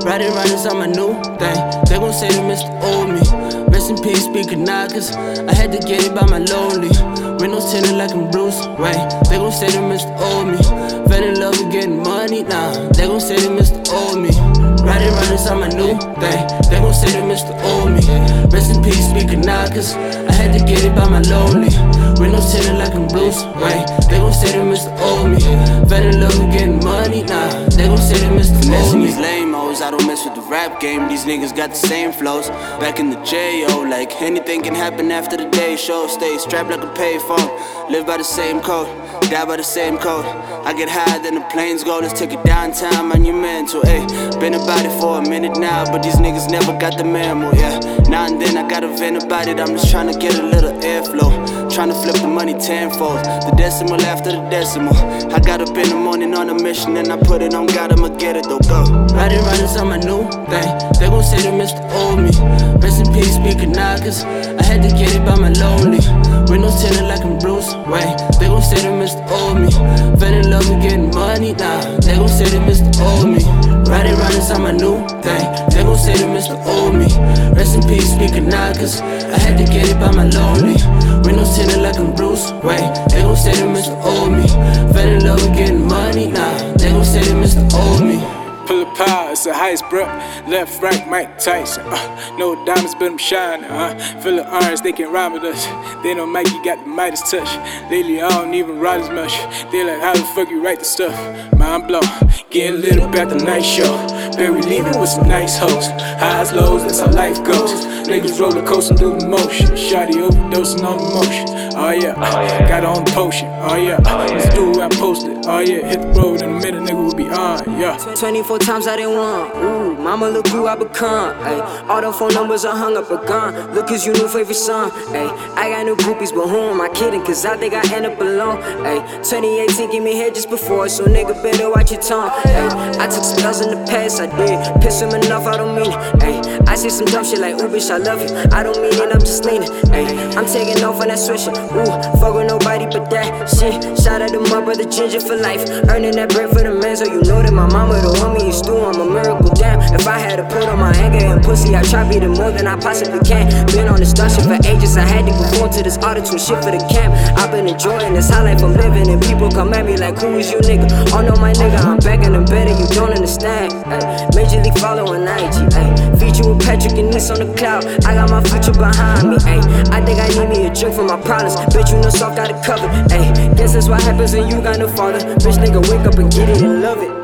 Riding round inside my new thing. They gon' say they missed the old me. Rest in peace, speaking now, cause I had to get it by my lonely. Windows tinted like I'm Bruce Wayne. They gon' say they missed the old me. Fell in love with getting money now. They gon' say they missed the old me. Riding round inside my new thing. They gon' say they missed the old me. Rest in peace, speaking now, cause I had to get it by my lonely. Windows tinted like I'm Bruce Wayne. They gon' say they missed the old me. Fell in love with getting money now. They gon' say they missed the old me. I don't mess with the rap game, these niggas got the same flows. Back in the J.O., like anything can happen after the day show. Stay strapped like a payphone, live by the same code, die by the same code. I get higher than the planes go, let's take it downtown, monumental, ayy. Been about it for a minute now, but these niggas never got the memo, yeah. Now and then I gotta vent about it, I'm just tryna get a little airflow. Tryna flip the money tenfold, the decimal after the decimal. I got up in the morning on a mission and I put it on God, I'ma get it though, go. Riding round inside my new thing. They gon' say they missed the old me. Rest in peace, speaking now, cause I had to get it by my lonely. Windows tinted like I'm Bruce Wayne. They gon' say they missed the old me. Fell in love with getting money now. They gon' say they missed the old me. Riding round inside my new thing. They gon' say they missed the old me. Rest in peace, speaking now, cause I had to get it by my lonely. Windows tinted like I'm Bruce Wayne. They gon' say they missed the old me. Fell in love with getting money now. They gon' say they missed the old me. Pull a power, it's a heist, bruh. Left, right, Mike Tyson. No diamonds, but I'm shining. Full of irons, they can rhyme with us. They know Mikey got the Midas touch. Lately, I don't even write as much. They like, how the fuck you write the stuff? Mind blown, getting lit up at the night show. Barry leaving with some nice hoes. Highs, lows, that's how life goes. Niggas roller coasting through the motion. Shawty overdosing on emotion. Oh yeah, got on the potion. Oh yeah, let's do what I posted. Oh yeah, hit the road in a minute, nigga will be on. Yeah. 24 times I didn't want. Ooh, mama, look who I become. Ay, all the phone numbers are hung up a gun. Look, cause you new favorite song. Ay, I got new groupies, but who am I kidding? Cause I think I end up alone. Ay, 2018 gave me head just before, so nigga better watch your tongue. Ay, I took some L's in the past, I did. Piss him enough, I don't mean it. Ay, I say some dumb shit like, ooh, bitch, I love you. I don't mean it, I'm just leaning. Ay, I'm taking off on that swisher. Ooh, fuck with nobody but that shit. Shout out to my brother Ginger for life. Earning that bread for the man, so you know that my mama don't want me. Stew, I'm a miracle, damn. If I had to put on my anger and pussy, I try beating more than I possibly can. Been on this shit for ages, I had to conform to this auto-tune shit for the camp. I've been enjoying this high life I'm living, and people come at me like, who is you, nigga? Oh no, my nigga, I'm back and I'm better, you don't understand. Ay, Major League following IG, ay. Feature with Patrick and Nice on the cloud. I got my future behind me, ay. I think I need me a drink for my problems. Bitch, you know soft got it covered, ay. Guess that's what happens when you got no father. Bitch, nigga, wake up and get it and love it.